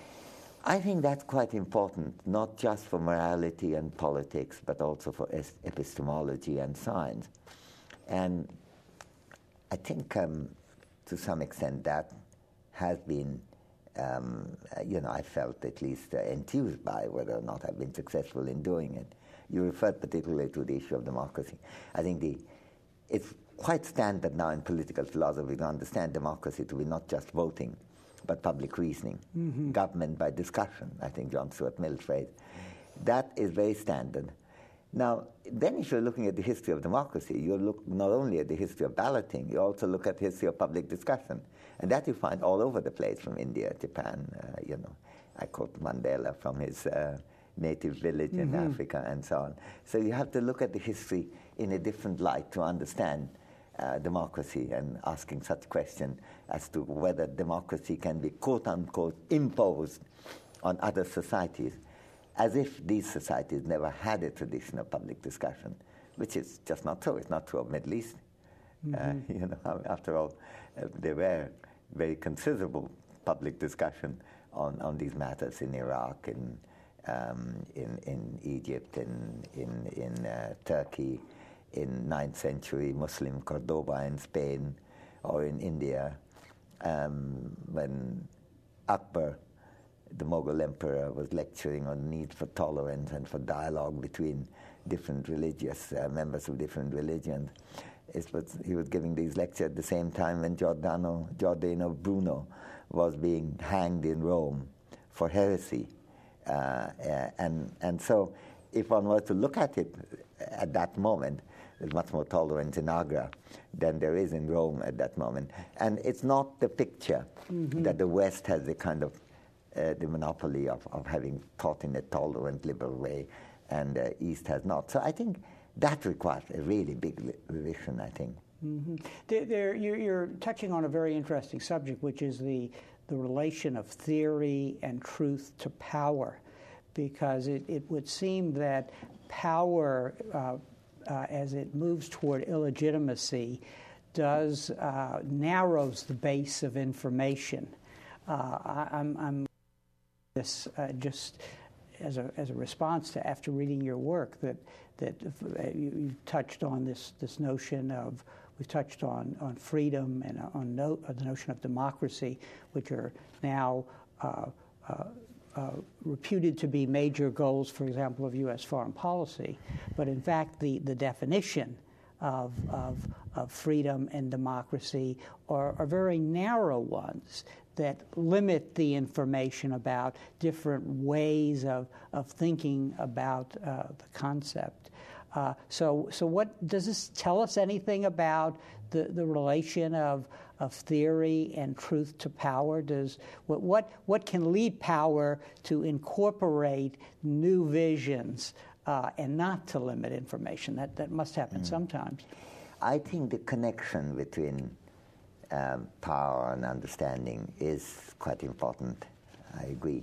I think that's quite important, not just for morality and politics, but also for es- epistemology and science. And I think, um, to some extent, that has been um, you know, I felt at least uh, enthused by whether or not I've been successful in doing it. You referred particularly to the issue of democracy. I think the it's quite standard now in political philosophy to understand democracy to be not just voting, but public reasoning, mm-hmm. government by discussion, I think John Stuart Mill's phrase. That is very standard. Now, then if you're looking at the history of democracy, you look not only at the history of balloting, you also look at the history of public discussion. And that you find all over the place, from India, Japan, uh, you know. I quote Mandela from his uh, native village mm-hmm. in Africa and so on. So you have to look at the history in a different light to understand uh, democracy, and asking such question as to whether democracy can be quote-unquote imposed on other societies, as if these societies never had a tradition of public discussion, which is just not true. It's not true of Middle East. Mm-hmm. Uh, you know, after all, uh, there were very considerable public discussion on, on these matters in Iraq, in um, in, in Egypt, in in in uh, Turkey, in ninth century Muslim Cordoba in Spain, or in India, um, when Akbar, the Mughal emperor, was lecturing on the need for tolerance and for dialogue between different religious uh, members of different religions. It was, he was giving these lectures at the same time when Giordano, Giordano Bruno was being hanged in Rome for heresy. Uh, uh, and, and so if one were to look at it at that moment, there's much more tolerance in Agra than there is in Rome at that moment. And it's not the picture mm-hmm. that the West has the kind of uh, the monopoly of, of having thought in a tolerant, liberal way, and uh, East has not. So I think that requires a really big li- revision, I think. Mm-hmm. There, there, you're, you're touching on a very interesting subject, which is the, the relation of theory and truth to power, because it, it would seem that power, uh, uh, as it moves toward illegitimacy, does uh, narrows the base of information. Uh, I, I'm, I'm this uh, just as a as a response to after reading your work that that uh, you, you touched on this this notion of we've touched on on freedom and on no, uh, the notion of democracy, which are now uh, uh, uh, reputed to be major goals, for example, of U S foreign policy. But in fact, the the definition of of, of freedom and democracy are, are very narrow ones that limit the information about different ways of, of thinking about uh, the concept. Uh, so, so what does this tell us anything about the, the relation of of theory and truth to power? Does what what what can lead power to incorporate new visions uh, and not to limit information? That that must happen mm. sometimes. I think the connection between Um, power and understanding is quite important. I agree.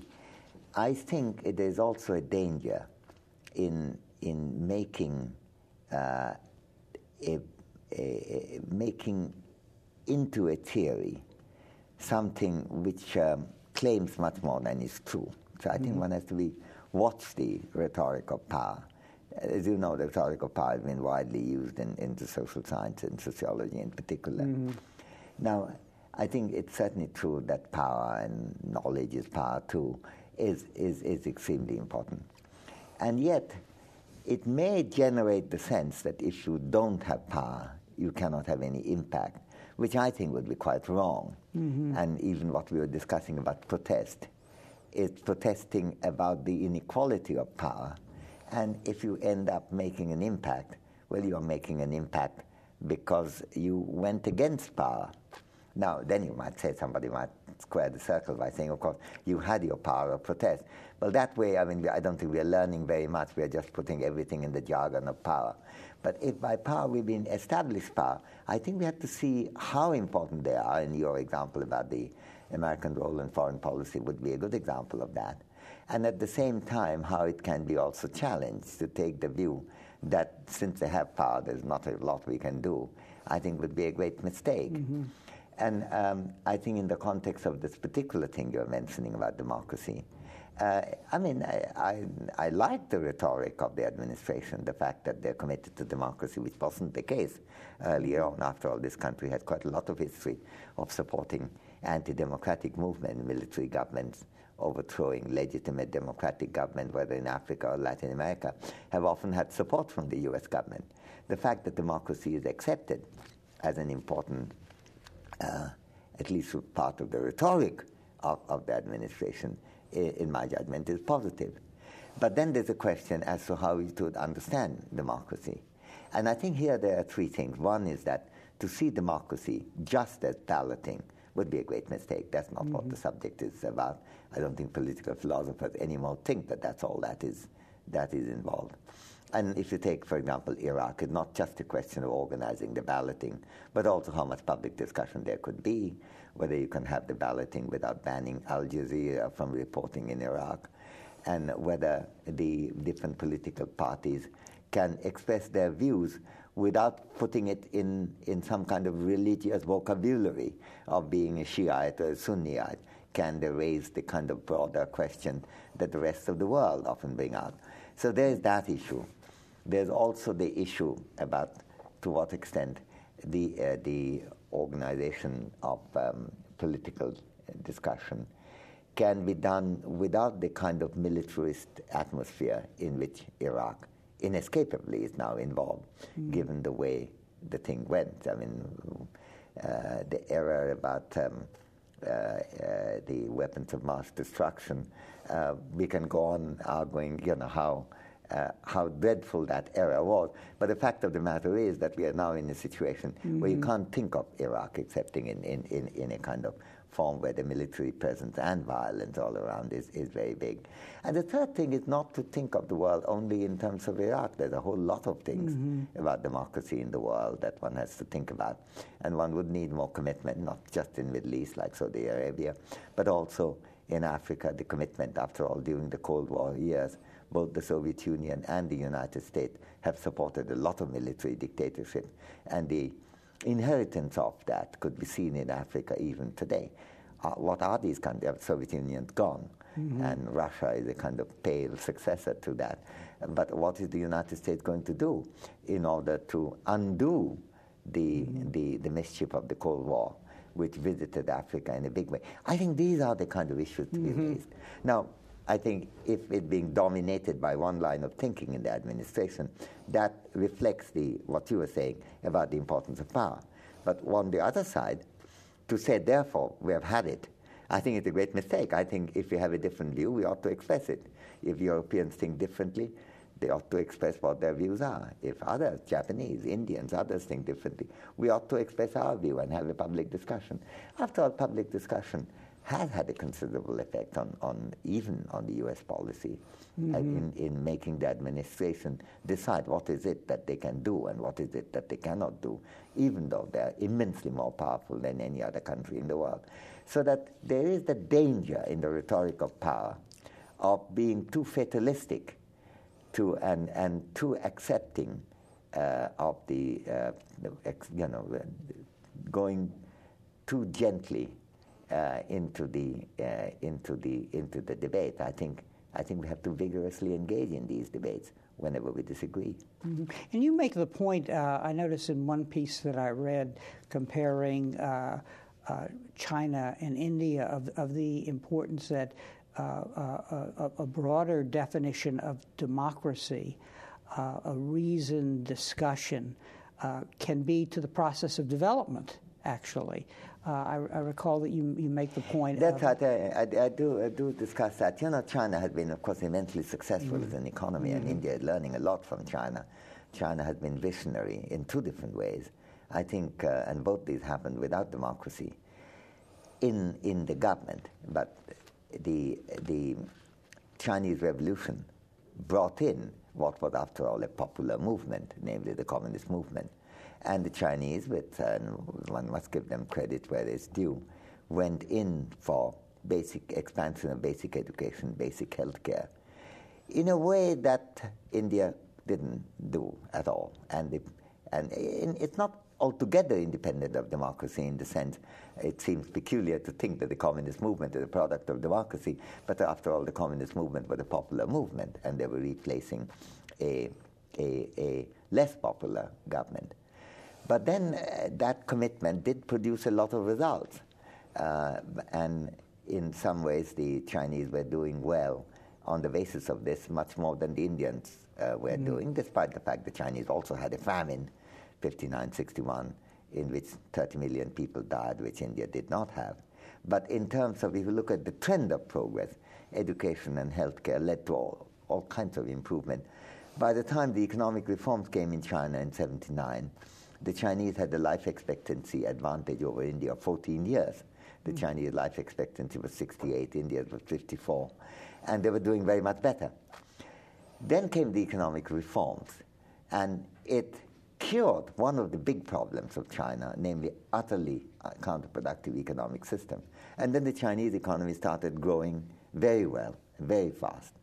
I think it is also a danger in in making uh, a, a, a making into a theory something which um, claims much more than is true. So I mm-hmm. think one has to be watch the rhetoric of power. As you know, the rhetoric of power has been widely used in, in the social science and sociology in particular. Mm-hmm. Now, I think it's certainly true that power, and knowledge is power too, is, is, is extremely important. And yet, it may generate the sense that if you don't have power, you cannot have any impact, which I think would be quite wrong. Mm-hmm. And even what we were discussing about protest, it's protesting about the inequality of power. And if you end up making an impact, well, you're making an impact because you went against power. Now, then you might say, somebody might square the circle by saying, of course, you had your power of protest. But that way, I mean, I don't think we're learning very much. We're just putting everything in the jargon of power. But if by power we mean established power, I think we have to see how important they are. And your example about the American role in foreign policy would be a good example of that. And at the same time, how it can be also challenged to take the view that since they have power, there's not a lot we can do, I think would be a great mistake. Mm-hmm. And um, I think in the context of this particular thing you're mentioning about democracy, uh, I mean, I, I, I like the rhetoric of the administration, the fact that they're committed to democracy, which wasn't the case earlier on. After all, this country had quite a lot of history of supporting anti-democratic movement, military governments overthrowing legitimate democratic government, whether in Africa or Latin America, have often had support from the U S government. The fact that democracy is accepted as an important, uh, at least part of the rhetoric of, of the administration, in, in my judgment, is positive. But then there's a question as to how we should understand democracy. And I think here there are three things. One is that to see democracy just as balloting would be a great mistake. That's not mm-hmm. what the subject is about. I don't think political philosophers anymore think that that's all that is, that is involved. And if you take, for example, Iraq, it's not just a question of organizing the balloting, but also how much public discussion there could be, whether you can have the balloting without banning Al Jazeera from reporting in Iraq, and whether the different political parties can express their views without putting it in, in some kind of religious vocabulary of being a Shiite or a Sunnite. Can they raise the kind of broader question that the rest of the world often bring out? So there's that issue. There's also the issue about to what extent the, uh, the organization of um, political discussion can be done without the kind of militarist atmosphere in which Iraq inescapably is now involved, mm. given the way the thing went. I mean, uh, the error about um, uh, uh, the weapons of mass destruction, uh, we can go on arguing, you know, how uh, how dreadful that error was. But the fact of the matter is that we are now in a situation mm-hmm. where you can't think of Iraq excepting in, in, in, in a kind of form where the military presence and violence all around is, is very big. And the third thing is not to think of the world only in terms of Iraq. There's a whole lot of things mm-hmm. about democracy in the world that one has to think about. And one would need more commitment, not just in the Middle East like Saudi Arabia, but also in Africa, the commitment, after all, during the Cold War years, both the Soviet Union and the United States have supported a lot of military dictatorship. And the inheritance of that could be seen in Africa even today. Uh, what are these countries? The Soviet Union's gone, mm-hmm. and Russia is a kind of pale successor to that. But what is the United States going to do in order to undo the, mm-hmm. the, the mischief of the Cold War, which visited Africa in a big way? I think these are the kind of issues to mm-hmm. be raised. Now, I think if it being dominated by one line of thinking in the administration, that reflects the what you were saying about the importance of power. But on the other side, to say, therefore, we have had it, I think it's a great mistake. I think if we have a different view, we ought to express it. If Europeans think differently, they ought to express what their views are. If others, Japanese, Indians, others think differently, we ought to express our view and have a public discussion. After all, public discussion has had a considerable effect on, on even on the U S policy mm-hmm. in, in making the administration decide what is it that they can do and what is it that they cannot do, even though they're immensely more powerful than any other country in the world. So that there is the danger in the rhetoric of power of being too fatalistic to and, and too accepting uh, of the, uh, the ex, you know, uh, going too gently Uh, into the uh, into the into the debate. I think I think we have to vigorously engage in these debates whenever we disagree. Mm-hmm. And you make the point. Uh, I noticed in one piece that I read comparing uh, uh, China and India of of the importance that uh, uh, a, a broader definition of democracy, uh, a reasoned discussion, uh, can be to the process of development. Actually. Uh, I, I recall that you you make the point. That's of, what I, I, I do I do discuss that. You know, China has been, of course, immensely successful mm-hmm. as an economy, mm-hmm. and India is learning a lot from China. China has been visionary in two different ways. I think, uh, and both these happened without democracy in in the government. But the the Chinese Revolution brought in what was, after all, a popular movement, namely the communist movement. And the Chinese, with uh, one must give them credit where it's due, went in for basic expansion of basic education, basic healthcare, in a way that India didn't do at all. And it, and it's not altogether independent of democracy in the sense it seems peculiar to think that the communist movement is a product of democracy, but after all, the communist movement was a popular movement, and they were replacing a, a, a less popular government. But then uh, that commitment did produce a lot of results. Uh, and in some ways, the Chinese were doing well on the basis of this, much more than the Indians uh, were mm. doing, despite the fact the Chinese also had a famine, fifty-nine sixty-one, in which thirty million people died, which India did not have. But in terms of, if you look at the trend of progress, education and healthcare led to all, all kinds of improvement. By the time the economic reforms came in China in seventy-nine, the Chinese had a life expectancy advantage over India of fourteen years. The mm. Chinese life expectancy was sixty-eight, India's was fifty-four, and they were doing very much better. Then came the economic reforms, and it cured one of the big problems of China, namely utterly counterproductive economic system. And then the Chinese economy started growing very well, very fast,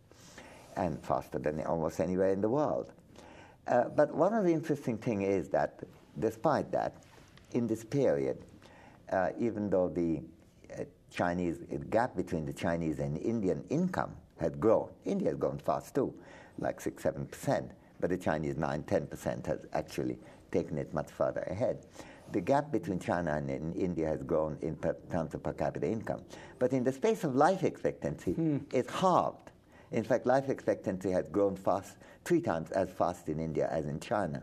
and faster than almost anywhere in the world. Uh, but one of the interesting things is that despite that, in this period, uh, even though the uh, Chinese uh, gap between the Chinese and Indian income had grown, India has grown fast too, like six, seven percent, but the Chinese nine, ten percent has actually taken it much further ahead. The gap between China and in India has grown in per, terms of per capita income. But in the space of life expectancy, hmm. it's halved. In fact, life expectancy has grown fast, three times as fast in India as in China.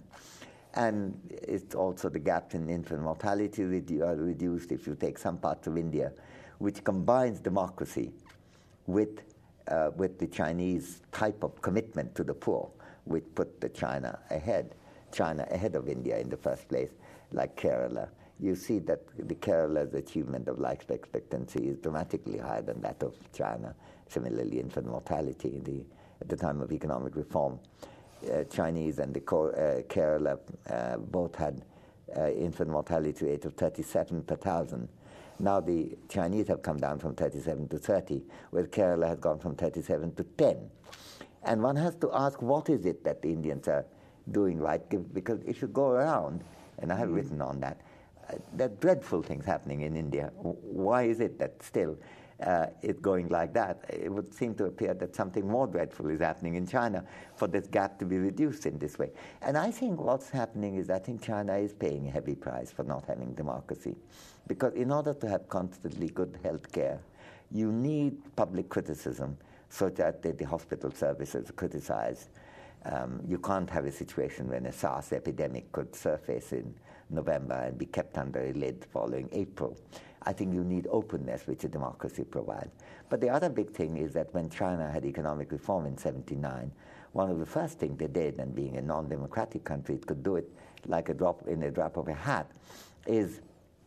And it's also the gaps in infant mortality redu- are reduced if you take some parts of India, which combines democracy with, uh, with the Chinese type of commitment to the poor, which put the China ahead, China ahead of India in the first place, like Kerala. You see that the Kerala's achievement of life expectancy is dramatically higher than that of China. Similarly, infant mortality, the, at the time of economic reform, uh, Chinese and the uh, Kerala uh, both had uh, infant mortality rate of thirty-seven per thousand. Now the Chinese have come down from thirty-seven to thirty, where Kerala has gone from thirty-seven to ten. And one has to ask, what is it that the Indians are doing right? Because if you go around, and I have mm-hmm. written on that, uh, there are dreadful things happening in India. Why is it that still uh, it's going like that? It would seem to appear that something more dreadful is happening in China for this gap to be reduced in this way. And I think what's happening is I think China is paying a heavy price for not having democracy. Because in order to have constantly good health care, you need public criticism so that the, the hospital services are criticized. Um, you can't have a situation when a SARS epidemic could surface in November and be kept under a lid following April. I think you need openness, which a democracy provides. But the other big thing is that when China had economic reform in seventy-nine, one of the first things they did, and being a non-democratic country, it could do it like a drop in a drop of a hat, is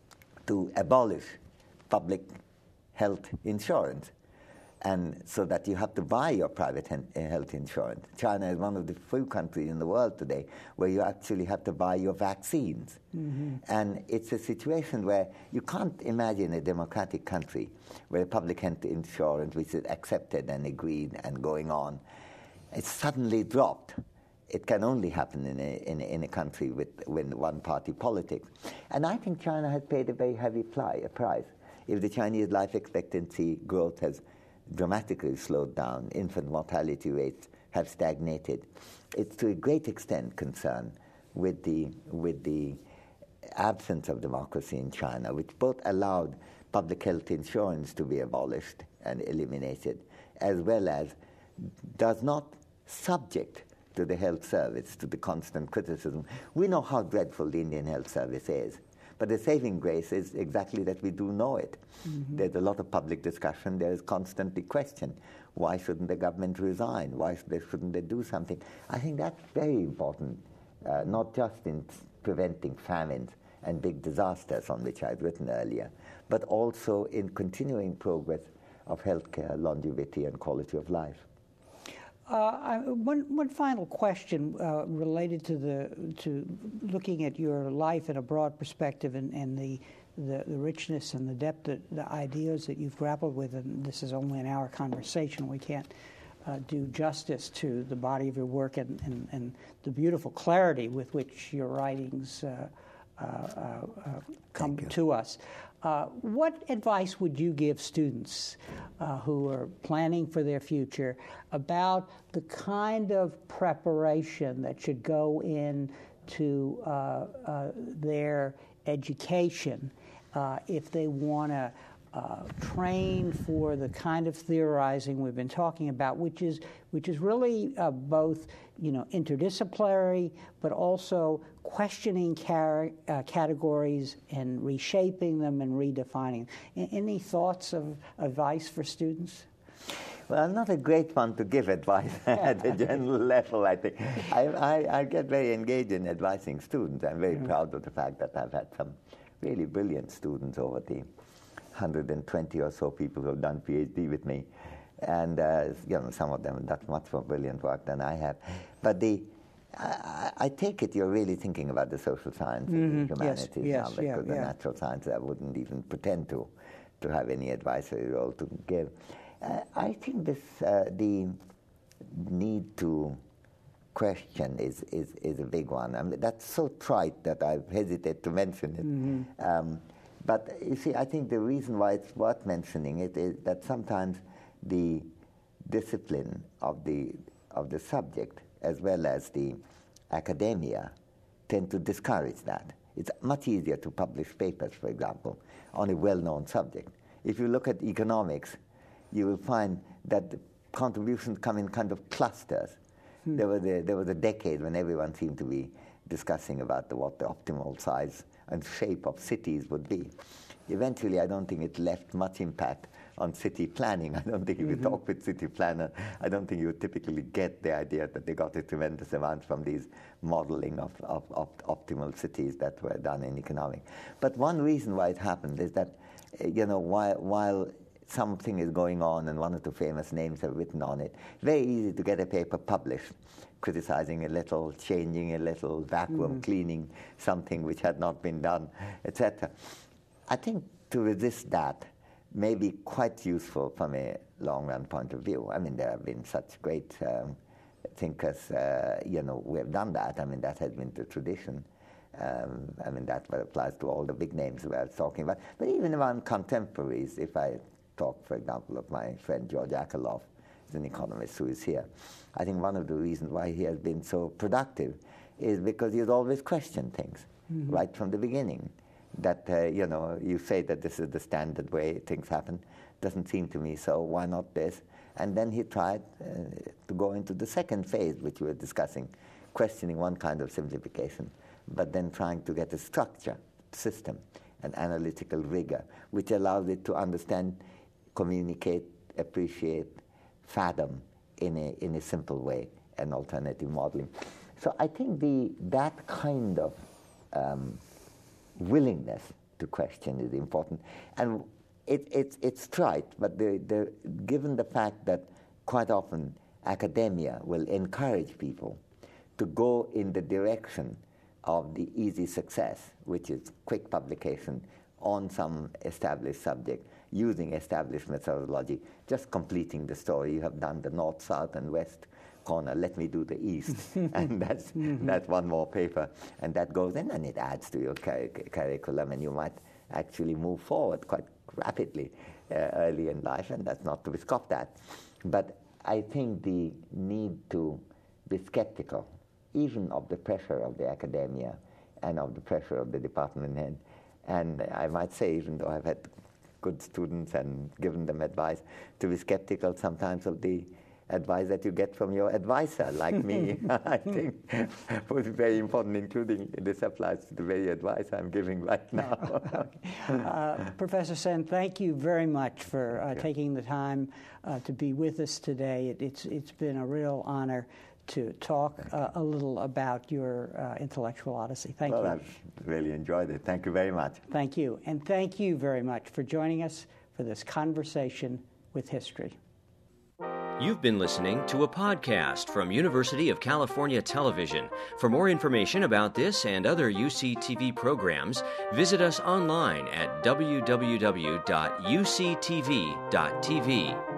to abolish public health insurance. And so that you have to buy your private health insurance. China is one of the few countries in the world today where you actually have to buy your vaccines. Mm-hmm. And it's a situation where you can't imagine a democratic country where public health insurance, which is accepted and agreed and going on, it's suddenly dropped. It can only happen in a, in a, in a country with, with one-party politics. And I think China has paid a very heavy pli- price. If the Chinese life expectancy growth has dramatically slowed down, infant mortality rates have stagnated, it's to a great extent concerned with the, with the absence of democracy in China, which both allowed public health insurance to be abolished and eliminated, as well as does not subject to the health service to the constant criticism. We know how dreadful the Indian health service is. But the saving grace is exactly that we do know it. Mm-hmm. There's a lot of public discussion. There is constantly question. Why shouldn't the government resign? Why shouldn't they do something? I think that's very important, uh, not just in preventing famines and big disasters on which I've written earlier, but also in continuing progress of healthcare, longevity, and quality of life. Uh, I, one, one final question uh, related to the to looking at your life in a broad perspective and, and the, the the richness and the depth, of the ideas that you've grappled with. And this is only an hour conversation. We can't uh, do justice to the body of your work and, and, and the beautiful clarity with which your writings uh, uh, uh, come to us. Uh, what advice would you give students uh, who are planning for their future about the kind of preparation that should go into uh, uh, their education uh, if they want to uh, train for the kind of theorizing we've been talking about, which is which is really uh, both, you know, interdisciplinary, but also questioning car- uh, categories and reshaping them and redefining. A- any thoughts of advice for students? Well, I'm not a great one to give advice at a general level, I think. I, I, I get very engaged in advising students. I'm very mm. proud of the fact that I've had some really brilliant students over the one hundred twenty or so people who have done PhD with me. And, uh, you know, some of them have done much more brilliant work than I have. But the, I, I take it you're really thinking about the social sciences mm-hmm. and humanities yes, yes, now, because yeah, the yeah. natural sciences I wouldn't even pretend to, to have any advisory role to give. Uh, I think this, uh, the need to question is, is, is a big one. I mean, that's so trite that I hesitate to mention it. Mm-hmm. Um, but you see, I think the reason why it's worth mentioning it is that sometimes the discipline of the, of the subject as well as the academia tend to discourage that. It's much easier to publish papers, for example, on a well-known subject. If you look at economics, you will find that the contributions come in kind of clusters. Hmm. There was a, there was a decade when everyone seemed to be discussing about the, what the optimal size and shape of cities would be. Eventually, I don't think it left much impact on city planning. I don't think if mm-hmm. you talk with city planners, I don't think you would typically get the idea that they got a tremendous amount from these modeling of, of, of optimal cities that were done in economics. But one reason why it happened is that, you know, while, while something is going on and one or two famous names have written on it, very easy to get a paper published, criticizing a little, changing a little, vacuum mm-hmm. cleaning something which had not been done, et cetera. I think to resist that may be quite useful from a long-run point of view. I mean, there have been such great um, thinkers, uh, you know, who have done that. I mean, that has been the tradition. Um, I mean, that applies to all the big names we are talking about. But even among contemporaries, if I talk, for example, of my friend George Akerlof, who's an economist who is here, I think one of the reasons why he has been so productive is because he's always questioned things mm-hmm. right from the beginning. That, uh, you know, you say that this is the standard way things happen. Doesn't seem to me so. Why not this? And then he tried uh, to go into the second phase, which we were discussing, questioning one kind of simplification, but then trying to get a structure, system, an analytical rigor, which allows it to understand, communicate, appreciate, fathom in a, in a simple way, an alternative modeling. So I think the, that kind of um, willingness to question is important. And it, it, it's trite, but the, the, given the fact that quite often academia will encourage people to go in the direction of the easy success, which is quick publication on some established subject, using established methodology, just completing the story. You have done the north, south, and west corner, let me do the east. And that's, mm-hmm. that's one more paper. And that goes in, and it adds to your cur- curriculum, and you might actually move forward quite rapidly uh, early in life, and that's not to be scoffed at. But I think the need to be skeptical, even of the pressure of the academia and of the pressure of the department head. And I might say, even though I've had good students and given them advice, to be skeptical sometimes of the advice that you get from your advisor, like me, I think was very important, including this applies to the very advice I'm giving right now. uh, Professor Sen, thank you very much for uh, taking the time uh, to be with us today. It, it's It's been a real honor to talk uh, a little about your uh, intellectual odyssey. Thank well, you. Well, I've really enjoyed it. Thank you very much. Thank you. And thank you very much for joining us for this conversation with history. You've been listening to a podcast from University of California Television. For more information about this and other U C T V programs, visit us online at w w w dot u c t v dot t v.